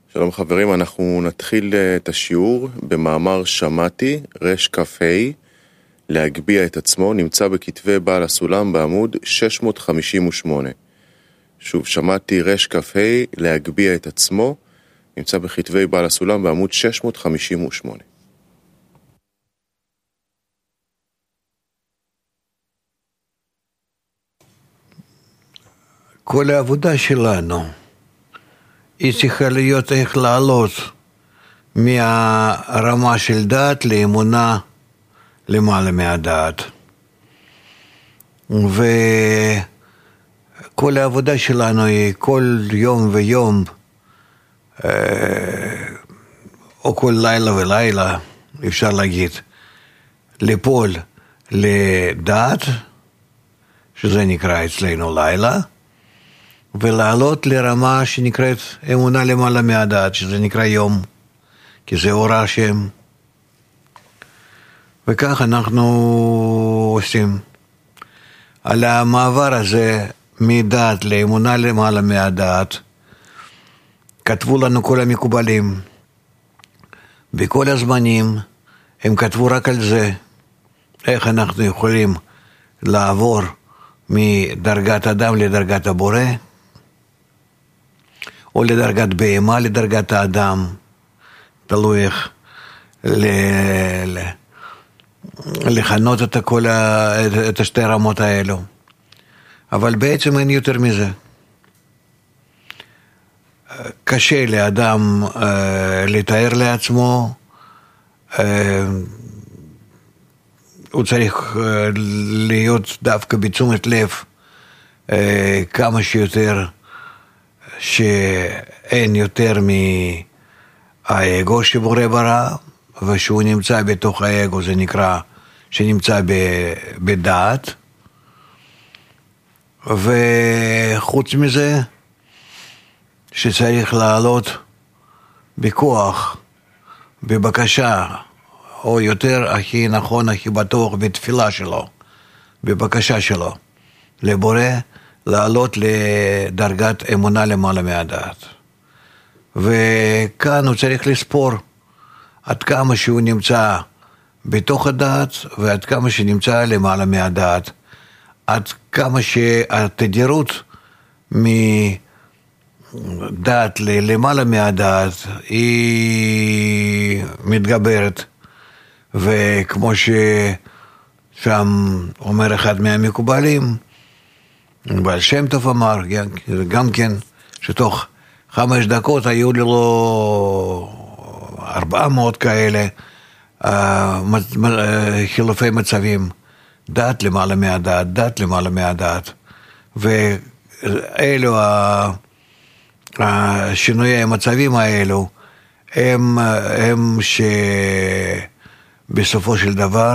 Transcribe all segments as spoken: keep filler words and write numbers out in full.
שלום חברים, אנחנו נתחיל את השיעור במאמר שמעתי, רש כ"ה, להגביה את עצמו, נמצא בכתבי בעל הסולם בעמוד שש מאות חמישים ושמונה. שוב, שמעתי רש כ"ה, להגביה את עצמו, נמצא בכתבי בעל הסולם בעמוד שש מאות חמישים ושמונה. כל העבודה שלנו היא צריכה להיות איך לעלות מהרמה של דעת לאמונה למעלה מהדעת. וכל העבודה שלנו היא כל יום ויום, או כל לילה ולילה, אפשר להגיד, ליפול לדעת, שזה נקרא אצלנו לילה, ולעלות לרמה שנקראת אמונה למעלה מהדעת, שזה נקרא יום, כי זה אור השם. וכך אנחנו עושים. על המעבר הזה מדעת לאמונה למעלה מהדעת, כתבו לנו כל המקובלים. בכל הזמנים הם כתבו רק על זה, איך אנחנו יכולים לעבור מדרגת אדם לדרגת הבורא, או לדרגת בהמה לדרגת האדם, תלוי איך ל- ל- לכנות את, כל ה- את השתי רמות האלו. אבל בעצם אין יותר מזה. קשה לאדם אה, לתאר לעצמו, אה, הוא צריך אה, להיות דווקא בתשומת לב אה, כמה שיותר, שאין יותר מהאגו שבורא ברא, ושהוא נמצא בתוך האגו, זה נקרא שנמצא בדעת. וחוץ מזה, שצריך לעלות בכוח, בבקשה, או יותר הכי נכון, הכי בטוח, בתפילה שלו, בבקשה שלו, לבורא, לעלות לדרגת אמונה למעלה מהדעת. וכאן הוא צריך לספור עד כמה שהוא נמצא בתוך הדעת, ועד כמה שנמצא למעלה מהדעת, עד כמה שהתדירות מדעת למעלה מהדעת היא מתגברת. וכמו ששם אומר אחד מהמקובלים, בעל שם טוב אמר, גם כן, שתוך חמש דקות היו לו ארבע מאות כאלה חילופי מצבים, דעת למעלה מהדעת, דעת למעלה מהדעת. ואלו השינויי המצבים האלו, הם, הם שבסופו של דבר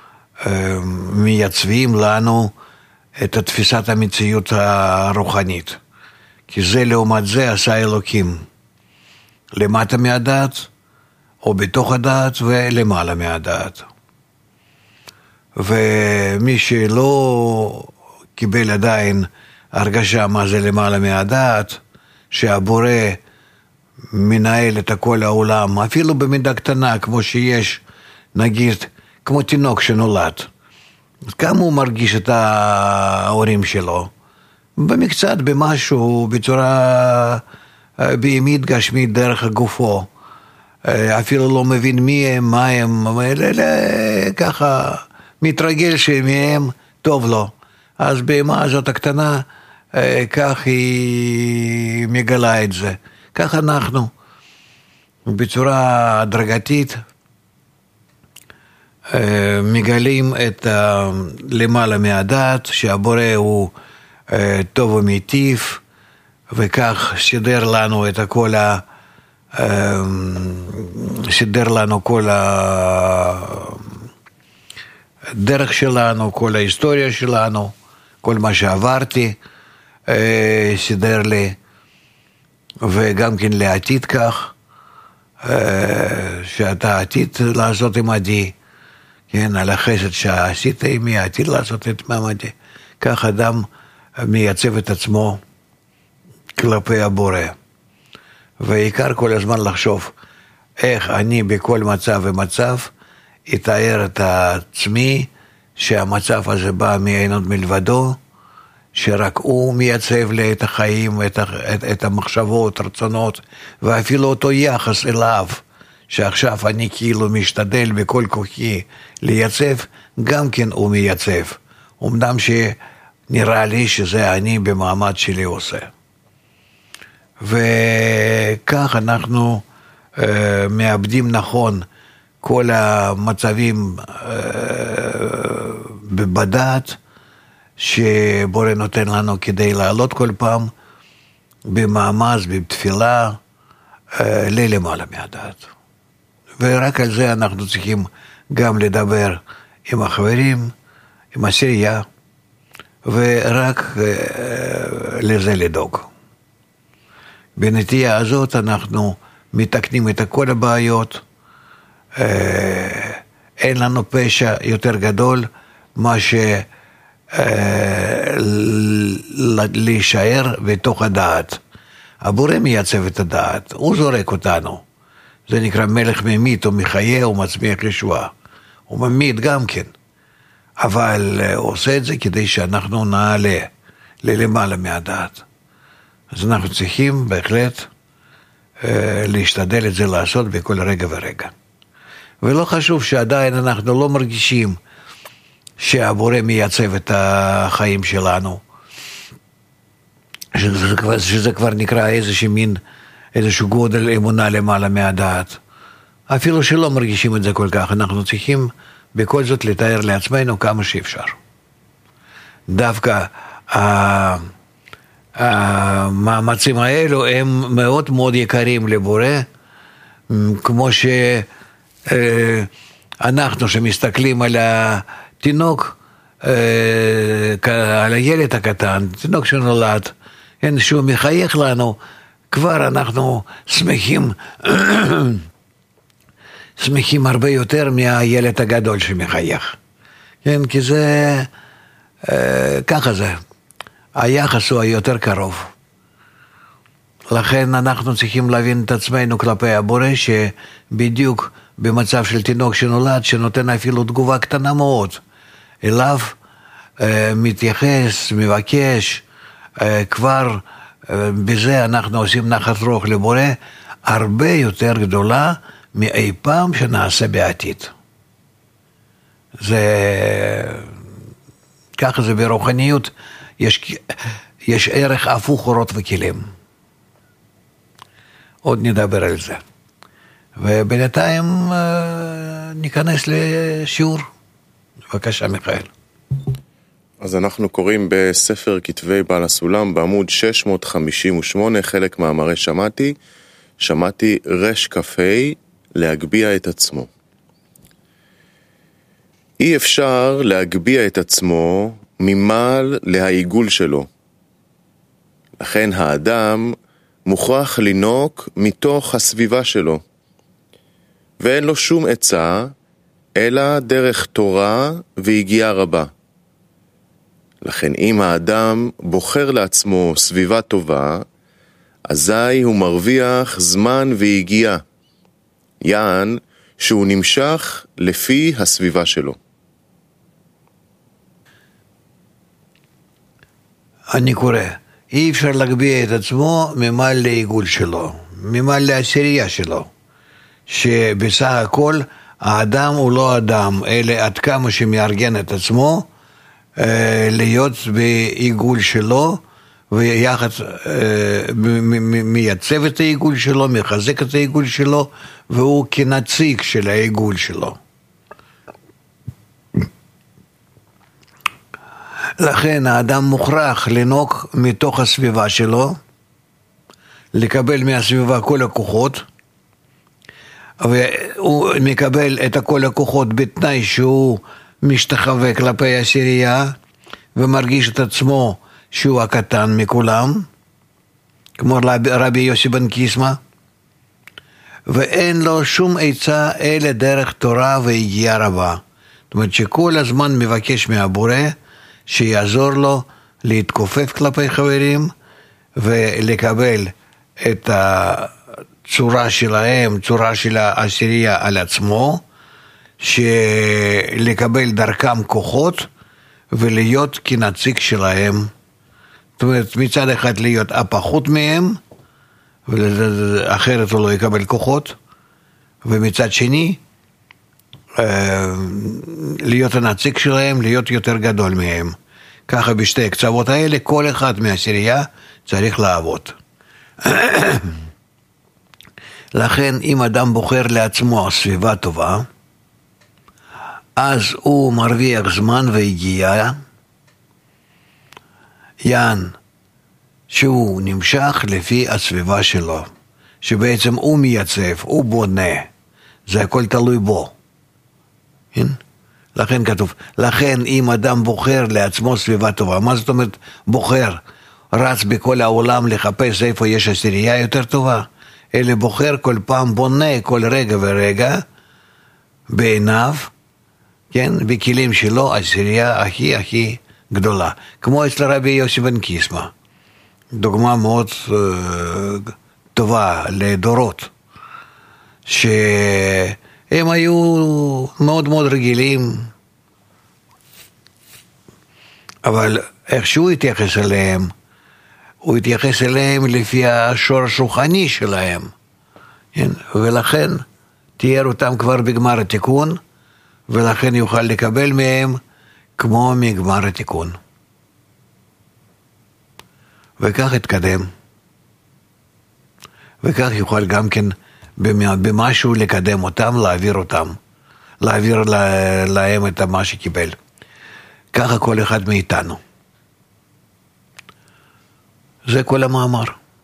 מייצבים לנו את תפיסת המציאות הרוחנית. כי זה לעומת זה עשה אלוקים. למטה מהדעת, או בתוך הדעת, ולמעלה מהדעת. ומי שלא קיבל עדיין הרגשה מה זה למעלה מהדעת, שהבורא מנהל את כל העולם, אפילו במידה קטנה, כמו שיש, נגיד, כמו תינוק שנולד. כמה הוא מרגיש את ההורים שלו? במקצת, במשהו, בצורה בהמית גשמית דרך הגופו. אפילו לא מבין מי הם, מה הם, ככה מתרגל שמהם טוב לו. אז בהמה הזאת הקטנה, כך היא מגלה את זה. כך אנחנו, בצורה הדרגתית, מגלים את למעלה מהדעת, שהבורא הוא טוב ומיטיב, וכך שידר לנו את הכל ה... שידר לנו כל הדרך שלנו, כל ההיסטוריה שלנו, כל מה שעברתי, שידר לי, וגם כן לעתיד כך, שאתה עתיד לעשות עמדי, כן, על החסד שעשית עמי, עתיד לעשות את מעמדי. כך אדם מייצב את עצמו כלפי הבורא. ועיקר כל הזמן לחשוב איך אני בכל מצב ומצב אתאר את עצמי שהמצב הזה בא מאין עוד מלבדו, שרק הוא מייצב לי את החיים, את, את, את המחשבות, רצונות, ואפילו אותו יחס אליו, שעכשיו אני כאילו משתדל בכל כוחי לייצב, גם כן הוא מייצב. אמנם שנראה לי שזה אני במעמד שלי עושה. וכך אנחנו uh, מאבדים נכון כל המצבים uh, בדעת, שבורא נותן לנו כדי לעלות כל פעם במאמץ, בתפילה, ללמעלה מהדעת. ורק על זה אנחנו צריכים גם לדבר עם החברים, עם הסירייה, ורק לזה לדאוג. בנטייה הזאת אנחנו מתקנים את כל הבעיות, אין לנו פשע יותר גדול, מה ש... להישאר בתוך הדעת. הבורא מייצב את הדעת, הוא זורק אותנו. זה נקרא מלך ממית, הוא מחיה, הוא מצמיח ישועה. הוא ממית גם כן. אבל הוא עושה את זה כדי שאנחנו נעלה ללמעלה מהדעת. אז אנחנו צריכים בהחלט להשתדל את זה לעשות בכל רגע ורגע. ולא חשוב שעדיין אנחנו לא מרגישים שהבורא מייצב את החיים שלנו, שזה כבר, שזה כבר נקרא איזשהו מין, איזשהו גודל אמונה למעלה מהדעת. אפילו שלא מרגישים את זה כל כך, אנחנו צריכים בכל זאת לתאר לעצמנו כמה שאפשר. דווקא המאמצים האלו הם מאוד מאוד יקרים לבורא, כמו שאנחנו שמסתכלים על ה... תינוק, על הילד הקטן, תינוק שנולד, אין שהוא מחייך לנו, כבר אנחנו שמחים, שמחים הרבה יותר מהילד הגדול שמחייך. כן, כי זה, ככה זה, היחס הוא היותר קרוב. לכן אנחנו צריכים להבין את עצמנו כלפי הבורא, שבדיוק במצב של תינוק שנולד, שנותן אפילו תגובה קטנה מאוד, אליו אה, מתייחס, מבקש, אה, כבר אה, בזה אנחנו עושים נחת רוח לבורא, הרבה יותר גדולה מאי פעם שנעשה בעתיד. זה, ככה זה ברוחניות, יש, יש ערך הפוך אורות וכלים. עוד נדבר על זה. ובינתיים אה, ניכנס לשיעור. בבקשה מיכאל. אז אנחנו קוראים בספר כתבי בעל הסולם בעמוד שש מאות חמישים ושמונה, חלק מאמרי שמעתי, שמעתי רש כ"ה, להגביה את עצמו. אי אפשר להגביה את עצמו ממעל להעיגול שלו. לכן האדם מוכרח לנוק מתוך הסביבה שלו. ואין לו שום עצה, אלא דרך תורה והגיעה רבה. לכן אם האדם בוחר לעצמו סביבה טובה, אזי הוא מרוויח זמן והגיעה. יען שהוא נמשך לפי הסביבה שלו. אני קורא, אי אפשר להגביה את עצמו ממעל לעיגול שלו, ממעל לעשירייה שלו. שבסך הכל האדם הוא לא אדם, אלא עד כמה שמארגן את עצמו, להיות בעיגול שלו, ויחד מייצב את העיגול שלו, מחזק את העיגול שלו, והוא כנציג של העיגול שלו. לכן האדם מוכרח לנוק מתוך הסביבה שלו, לקבל מהסביבה כל הכוחות, והוא מקבל את כל הכוחות בתנאי שהוא משתחווה כלפי הסירייה, ומרגיש את עצמו שהוא הקטן מכולם, כמו רבי יוסי בן קיסמא, ואין לו שום עצה אלא דרך תורה והגיעה רבה. זאת אומרת שכל הזמן מבקש מהבורא שיעזור לו להתכופף כלפי חברים, ולקבל את צורה שלהם, צורה של העשירייה על עצמו, שלקבל דרכם כוחות ולהיות כנציג שלהם. זאת אומרת, מצד אחד להיות הפחות מהם, אחרת הוא לא יקבל כוחות, ומצד שני, להיות הנציג שלהם, להיות יותר גדול מהם. ככה בשתי הקצוות האלה, כל אחד מהעשירייה צריך לעבוד. לכן, אם אדם בוחר לעצמו סביבה טובה, אז הוא מרוויח זמן והגיעה, יען, שהוא נמשך לפי הסביבה שלו, שבעצם הוא מייצב, הוא בונה, זה הכל תלוי בו. כן? לכן כתוב, לכן אם אדם בוחר לעצמו סביבה טובה, מה זאת אומרת בוחר? רץ בכל העולם לחפש איפה יש עשירייה יותר טובה, אלא בוחר כל פעם, בונה כל רגע ורגע בעיניו, כן, בכלים שלו, עשירייה הכי הכי גדולה, כמו אצל רבי יוסי בן קיסמא, דוגמה מאוד uh, טובה לדורות, שהם היו מאוד מאוד רגילים, אבל איך שהוא התייחס אליהם, הוא התייחס אליהם לפי השורש רוחני שלהם, כן? ולכן תיאר אותם כבר בגמר התיקון, ולכן יוכל לקבל מהם כמו מגמר התיקון. וכך התקדם. וכך יוכל גם כן במשהו לקדם אותם, להעביר אותם, להעביר להם את מה שקיבל. ככה כל אחד מאיתנו. זה כל המאמר.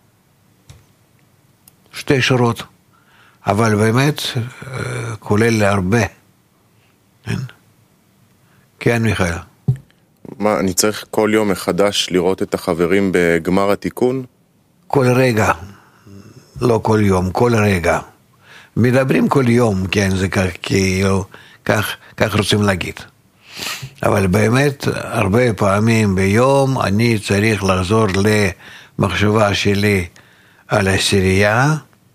שתי שורות. אבל באמת כולל הרבה. כן, כן מיכאל. מה, אני צריך כל יום מחדש לראות את החברים בגמר התיקון? כל רגע. לא כל יום, כל רגע. מדברים כל יום, כן, זה כך, כאילו, כך, כך רוצים להגיד. אבל באמת, הרבה פעמים ביום אני צריך לחזור למחשבה שלי על העשירייה,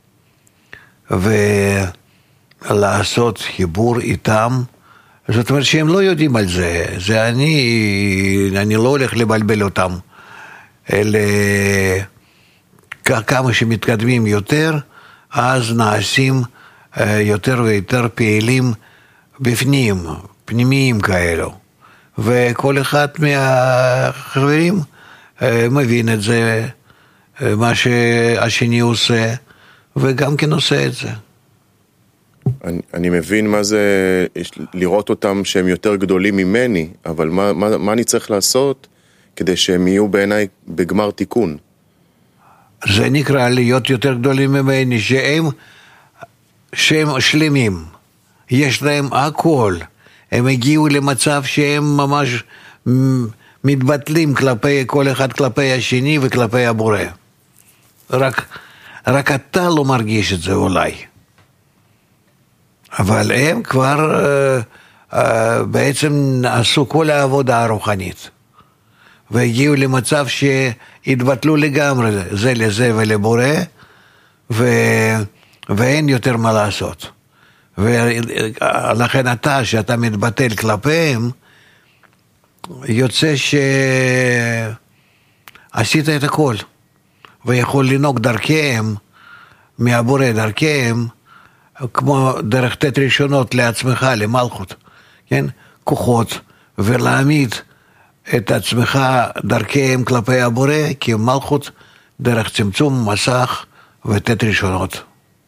ולעשות חיבור איתם. זאת אומרת שהם לא יודעים על זה, זה אני, אני לא הולך לבלבל אותם, אלא כמה שמתקדמים יותר, אז נעשים יותר ויותר פעילים בפנים, פנימיים כאלו, וכל אחד מהחברים מבין את זה, מה שהשני עושה, וגם כן עושה את זה. אני, אני מבין מה זה לראות אותם שהם יותר גדולים ממני, אבל מה, מה, מה אני צריך לעשות כדי שהם יהיו בעיניי בגמר תיקון? זה נקרא להיות יותר גדולים ממני, שהם, שהם שלמים, יש להם הכל, הם הגיעו למצב שהם ממש מתבטלים כלפי כל אחד כלפי השני וכלפי הבורא. רק, רק אתה לא מרגיש את זה אולי. אבל הם כבר uh, uh, בעצם עשו כל העבודה הרוחנית. והגיעו למצב שהתבטלו לגמרי זה לזה ולבורא, ו... ואין יותר מה לעשות. ולכן אתה, שאתה מתבטל כלפיהם, יוצא שעשית את הכל, ויכול לנהוג דרכיהם, מהבורא דרכיהם, כמו דרך תת ראשונות לעצמך, למלכות, כן? כוחות, ולהעמיד את עצמך דרכיהם כלפי הבורא, כי מלכות דרך צמצום מסך ותת ראשונות.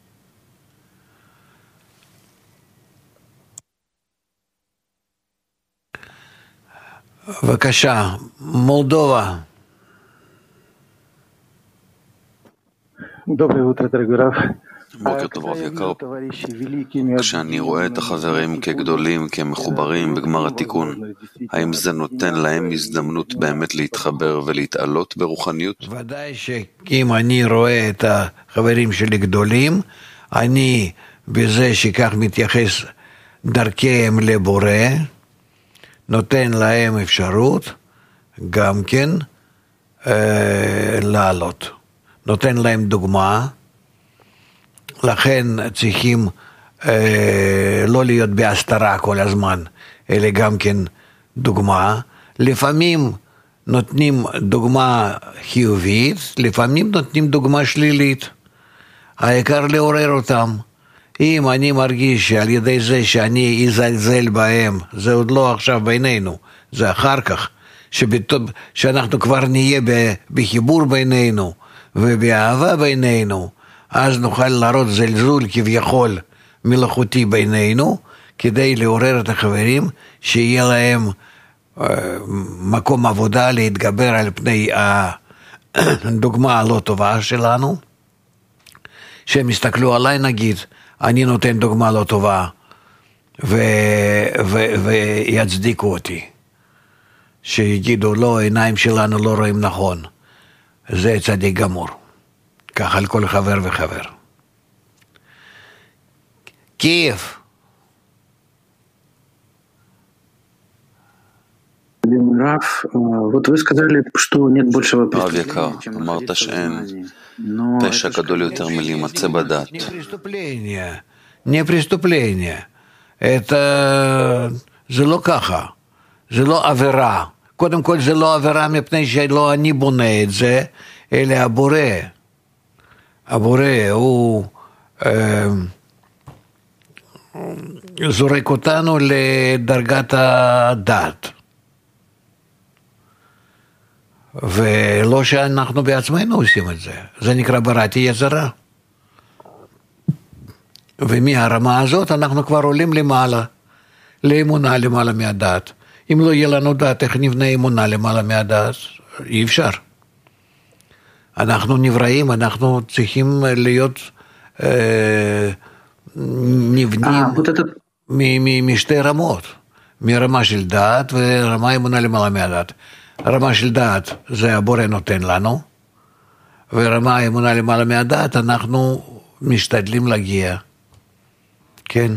בבקשה, מולדובה. Доброе утро, дорогой Рав. בוקר טוב רב יקר, כשאני רואה את החברים כגדולים, כמחוברים בגמר התיקון, האם זה נותן להם הזדמנות באמת להתחבר ולהתעלות ברוחניות? ודאי שאם אני רואה את החברים שלי גדולים, אני בזה שכך מתייחס דרכיהם לבורא, נותן להם אפשרות גם כן אה, לעלות. נותן להם דוגמה, לכן צריכים אה, לא להיות בהסתרה כל הזמן, אלא גם כן דוגמה. לפעמים נותנים דוגמה חיובית, לפעמים נותנים דוגמה שלילית. העיקר לעורר אותם. אם אני מרגיש שעל ידי זה שאני אזלזל בהם, זה עוד לא עכשיו בינינו, זה אחר כך, שבטוב, שאנחנו כבר נהיה בחיבור בינינו ובאהבה בינינו, אז נוכל להראות זלזול כביכול מלאכותי בינינו, כדי לעורר את החברים שיהיה להם מקום עבודה להתגבר על פני הדוגמה הלא טובה שלנו, שהם יסתכלו עליי נגיד, אני נותן דוגמה לא טובה, ו, ו, ויצדיקו אותי. שיגידו, לא, העיניים שלנו לא רואים נכון. זה צדיק גמור. ככה על כל חבר וחבר. קייב. Раф, вот вы сказали, что нет большего преступления, чем אמרת שאין פשע גדול יותר מלהימצא בדת. Не преступление, не преступление. Это זה לא ככה. זה לא עבירה. קודם כל זה לא עבירה מפני שלא אני בונה את זה, אלא הבורא. הבורא הוא אה, זורק אותנו לדרגת הדת. ולא שאנחנו בעצמנו עושים את זה. זה נקרא בראתי יצרה. ומהרמה הזאת אנחנו כבר עולים למעלה, לאמונה למעלה מהדת. אם לא יהיה לנו דת, איך נבנה אמונה למעלה מהדת? אי אפשר. אנחנו נבראים, אנחנו צריכים להיות אה, נבנים משתי רמות. מרמה של דת ורמה אמונה למעלה מהדת. רמה של דת זה הבורא נותן לנו, ורמה אמונה למעלה מהדת אנחנו משתדלים להגיע. כן.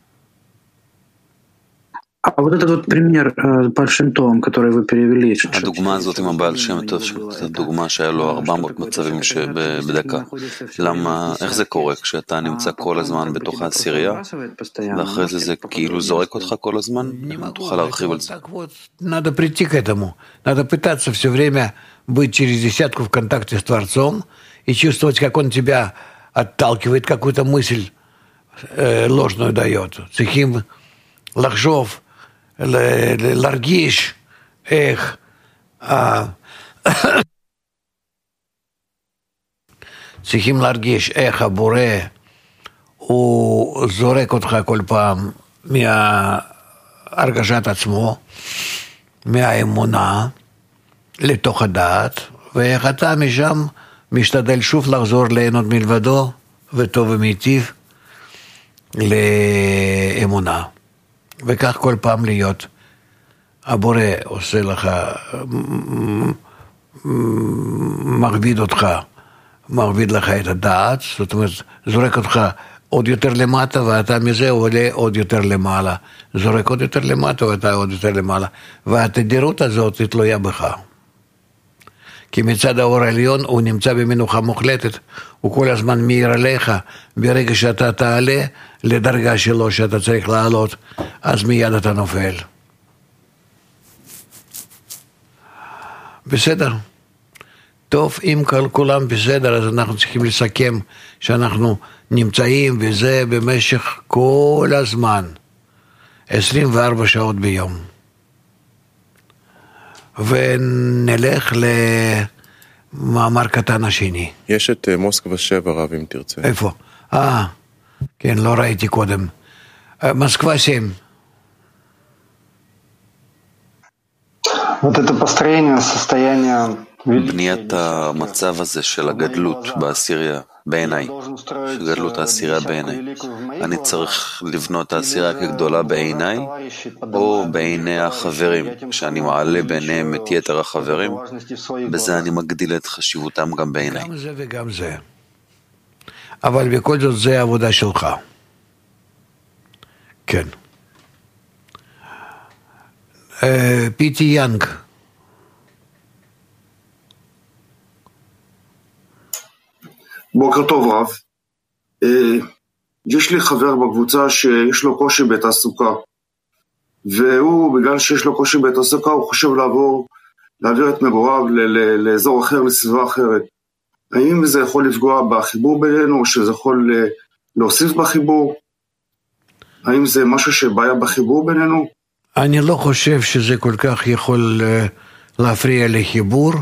А вот этот вот пример с Большим Товом, который вы перевели. הדוגמה הזאת עם הבעל שם טוב, הדוגמה שהיה לו ארבע מאות מצבים בדקה. למה, איך זה קורה כשאתה נמצא כל הזמן בתוך העשירייה, ואחרי זה זה כאילו זורק אותך כל הזמן? תוכל להרחיב על זה. Надо прийти к этому. Надо пытаться все время быть через десятку в контакте с Творцом и чувствовать, как он тебя отталкивает, какую-то мысль ложную дает. צריכים לחשוב, להרגיש איך צריכים להרגיש איך הבורא הוא זורק אותך כל פעם מהרגשת עצמו, מהאמונה לתוך הדעת, ואיך אתה משם משתדל שוב לחזור ליהנות מלבדו וטוב ומיטיב לאמונה. וכך כל פעם להיות. הבורא עושה לך, מרביד אותך, מרביד לך את הדעת, זאת אומרת, זורק אותך עוד יותר למטה, ואתה מזה עולה עוד יותר למעלה. זורק עוד יותר למטה, ואתה עוד יותר למעלה. והתדירות הזאת תלויה בך. כי מצד האור העליון הוא נמצא במנוחה מוחלטת, הוא כל הזמן מאיר עליך, ברגע שאתה תעלה לדרגה שלו שאתה צריך לעלות, אז מיד אתה נופל. בסדר? טוב, אם כולם בסדר, אז אנחנו צריכים לסכם שאנחנו נמצאים וזה במשך כל הזמן, עשרים וארבע שעות ביום. ונלך למאמר קטן השני. יש את מוסקבה שבע, רב, אם תרצה. איפה? אה, כן, לא ראיתי קודם. מוסקבה שבע. Вот это построение состояния בניית המצב הזה של הגדלות בעשירייה, בעיניי, גדלות העשירייה בעיניי. אני צריך לבנות את העשירייה כגדולה בעיניי, או בעיני החברים, שאני מעלה ביניהם את יתר החברים, בזה אני מגדיל את חשיבותם גם בעיניי. גם זה וגם זה. אבל בכל זאת זה העבודה שלך. כן. פיטי יאנג. בוקר טוב רב. יש לי חבר בקבוצה שיש לו קושי בתעסוקה, והוא, בגלל שיש לו קושי בתעסוקה, הוא חושב לעבור, להעביר את מגוריו לאזור אחר, לסביבה אחרת. האם זה יכול לפגוע בחיבור בינינו, או שזה יכול להוסיף בחיבור? האם זה משהו שבעיה בחיבור בינינו? אני לא חושב שזה כל כך יכול להפריע לחיבור,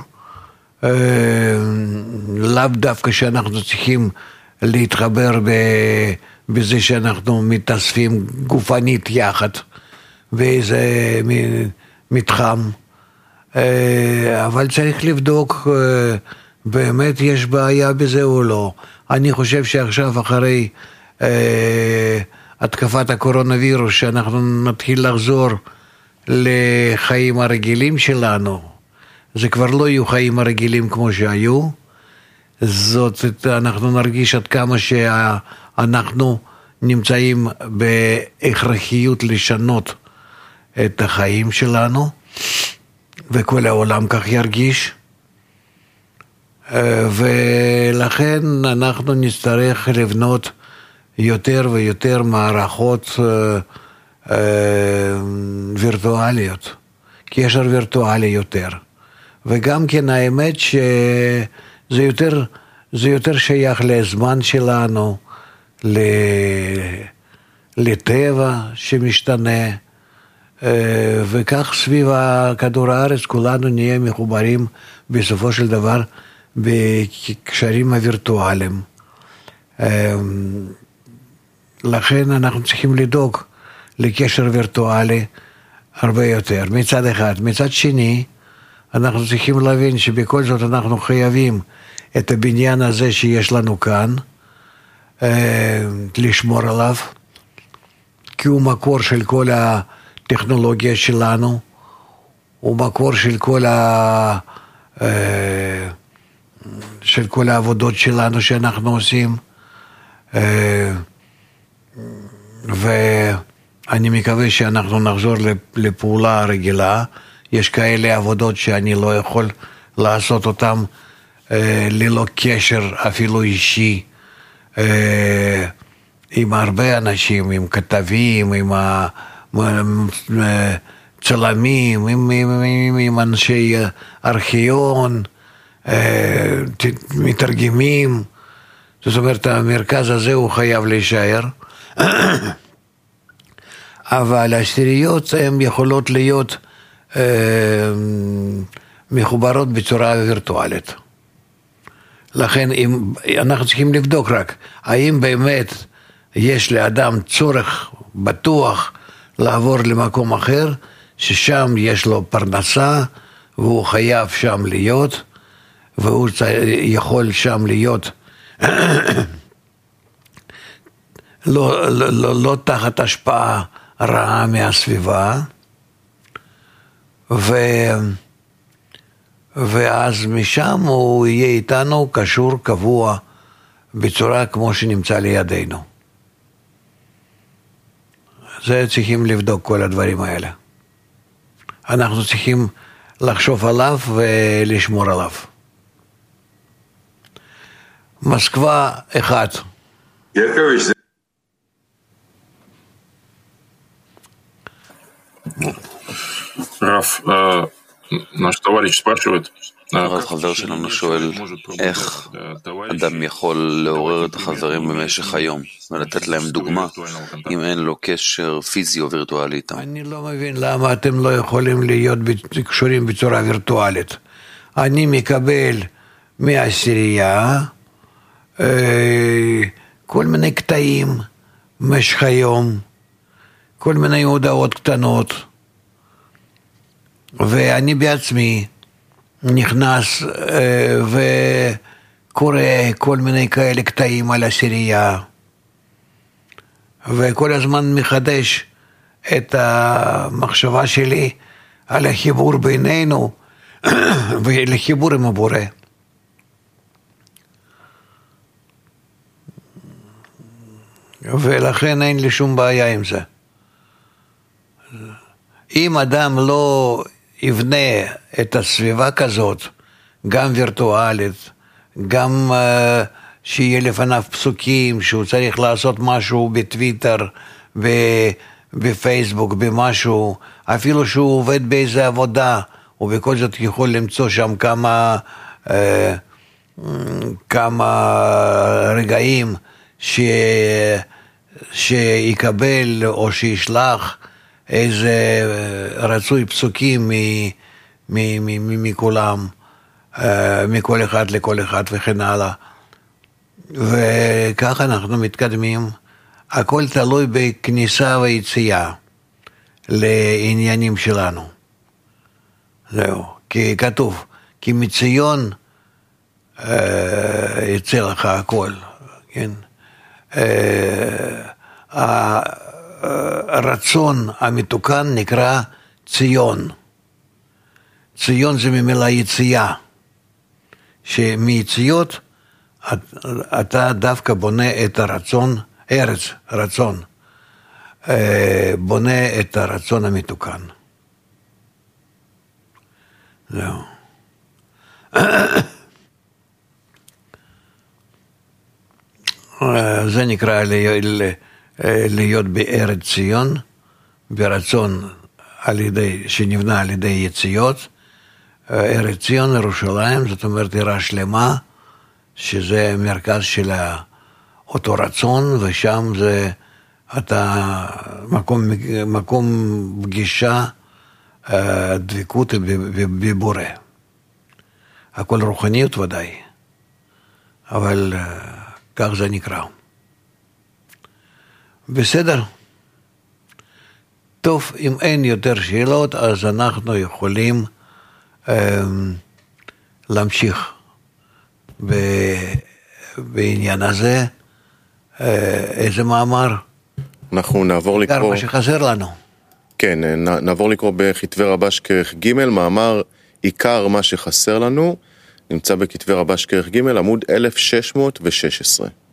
לאו דווקא שאנחנו צריכים להתחבר בזה שאנחנו מתאספים גופנית יחד באיזה מתחם, אבל צריך לבדוק באמת יש בעיה בזה או לא. אני חושב שעכשיו אחרי התקפת הקורונה וירוס שאנחנו נתחיל לחזור לחיים הרגילים שלנו, זה כבר לא יהיו חיים הרגילים כמו שהיו, זאת אנחנו נרגיש עד כמה שאנחנו נמצאים בהכרחיות לשנות את החיים שלנו, וכל העולם כך ירגיש, ולכן אנחנו נצטרך לבנות יותר ויותר מערכות וירטואליות, קשר וירטואלי יותר. וגם כן האמת שזה יותר, זה יותר שייך לזמן שלנו, לטבע שמשתנה, וכך סביב כדור הארץ כולנו נהיה מחוברים בסופו של דבר בקשרים הווירטואליים. לכן אנחנו צריכים לדאוג לקשר וירטואלי הרבה יותר, מצד אחד. מצד שני, אנחנו צריכים להבין שבכל זאת אנחנו חייבים את הבניין הזה שיש לנו כאן, לשמור עליו, כי הוא מקור של כל הטכנולוגיה שלנו, הוא מקור של כל ה... של כל העבודות שלנו שאנחנו עושים, ואני מקווה שאנחנו נחזור לפעולה רגילה. יש כאלה עבודות שאני לא יכול לעשות אותם ללא קשר אפילו אישי עם הרבה אנשים, עם כתבים, עם צלמים, עם, עם, עם, עם אנשי ארכיון, מתרגמים. זאת אומרת, המרכז הזה הוא חייב להישאר, אבל השתיריות הן יכולות להיות מחוברות בצורה וירטואלית. לכן אם, אנחנו צריכים לבדוק רק, האם באמת יש לאדם צורך בטוח לעבור למקום אחר, ששם יש לו פרנסה, והוא חייב שם להיות, והוא יכול שם להיות לא, לא, לא, לא תחת השפעה רעה מהסביבה, ו... ואז משם הוא יהיה איתנו קשור קבוע בצורה כמו שנמצא לידינו. זה צריכים לבדוק כל הדברים האלה. אנחנו צריכים לחשוב עליו ולשמור עליו. מוסקבה אחד. Раф, наш товарищ спрашивает, חבר שלנו שואל איך אדם יכול לעורר את החברים במשך היום ולתת להם דוגמה אם אין לו קשר פיזי או וירטואלי איתם. אני לא מבין למה אתם לא יכולים להיות קשורים בצורה וירטואלית. אני מקבל מהעשירייה כל מיני קטעים משך היום, כל מיני הודעות קטנות, ואני בעצמי נכנס וקורא כל מיני כאלה קטעים על העשירייה, וכל הזמן מחדש את המחשבה שלי על החיבור בינינו ולחיבור עם הבורא. ולכן אין לי שום בעיה עם זה. אם אדם לא יבנה את הסביבה כזאת, גם וירטואלית, גם uh, שיהיה לפניו פסוקים, שהוא צריך לעשות משהו בטוויטר, בפייסבוק, במשהו, אפילו שהוא עובד באיזה עבודה, ובכל זאת יכול למצוא שם כמה, אה, כמה רגעים ש... שיקבל או שישלח איזה רצוי פסוקים מ... מ... מ... מכולם, אה, מכל אחד לכל אחד וכן הלאה. וככה אנחנו מתקדמים. הכל תלוי בכניסה ויציאה לעניינים שלנו. זהו, כי כתוב, כי מציון אה, יצא לך הכל, כן? אה, הרצון המתוקן נקרא ציון. ציון זה ממילה יציאה, שמיציאות אתה דווקא בונה את הרצון, ארץ, רצון, בונה את הרצון המתוקן. זהו. זה נקרא להיות בארץ ציון, ברצון על ידי, שנבנה על ידי יציאות, ארץ ציון, ירושלים, זאת אומרת עירה שלמה, שזה מרכז של אותו רצון, ושם זה אתה מקום, מקום פגישה, דבקות בבורא. הכל רוחניות ודאי, אבל כך זה נקרא. בסדר? טוב, אם אין יותר שאלות, אז אנחנו יכולים אה, להמשיך בעניין הזה. איזה מאמר? אנחנו נעבור לקרוא... מה שחסר לנו. כן, נעבור לקרוא בכתבי רבש כרך ג', מאמר עיקר מה שחסר לנו, נמצא בכתבי רבש כרך ג', עמוד אלף שש מאות ושש עשרה.